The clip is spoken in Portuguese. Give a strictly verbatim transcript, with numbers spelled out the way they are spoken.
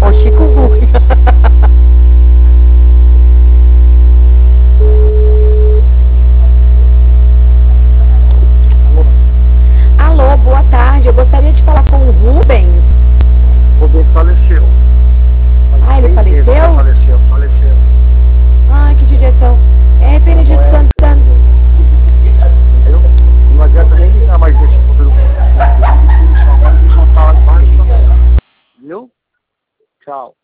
Ô, Chico Buarque. Alô, boa tarde. Eu gostaria de falar com o Rubens. O Rubens faleceu. Ah, ele faleceu? Faleceu, faleceu. Ai, que direção. É Benedito Santana. Entendeu? Não adianta nem ligar mais nesse número. Eles não falam mais também. Viu? Tchau.